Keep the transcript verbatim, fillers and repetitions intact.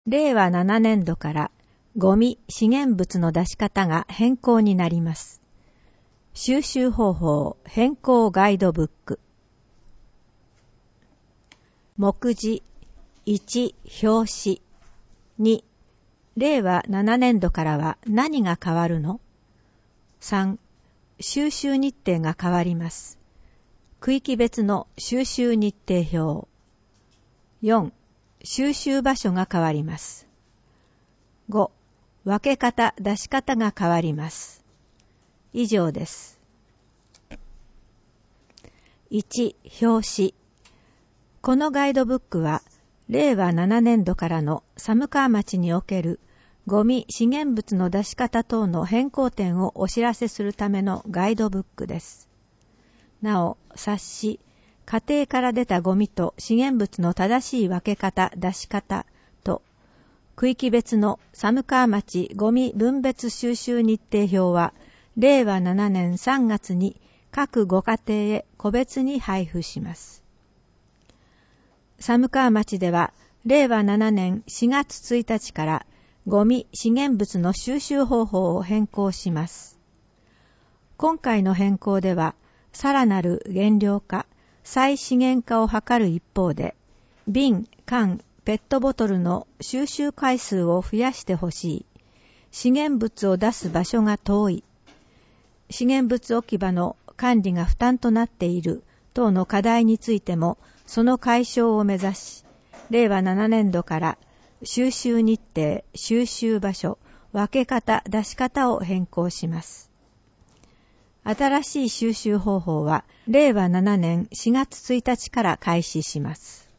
れいわななねんどからゴミ資源物の出し方が変更になります。収集方法変更ガイドブック。目次いち表紙にれいわななねんどからは何が変わるの？さん収集日程が変わります。区域別の収集日程表。よん収集場所が変わります。ご分け方出し方が変わります。以上です。いち表紙。このガイドブックはれいわななねんどからの寒川町におけるゴミ資源物の出し方等の変更点をお知らせするためのガイドブックです。なお、冊子、家庭から出たゴミと資源物の正しい分け方、出し方と、区域別の寒川町ゴミ分別収集日程表は、れいわななねんさんがつに各ご家庭へ個別に配布します。寒川町では、れいわななねんしがつついたちからゴミ資源物の収集方法を変更します。今回の変更では、さらなる減量化、再資源化を図る一方で、瓶、缶、ペットボトルの収集回数を増やしてほしい、資源物を出す場所が遠い、資源物置き場の管理が負担となっている等の課題についても、その解消を目指し、れいわななねんどから収集日程、収集場所、分け方、出し方を変更します。新しい収集方法はれいわななねんしがつついたちから開始します。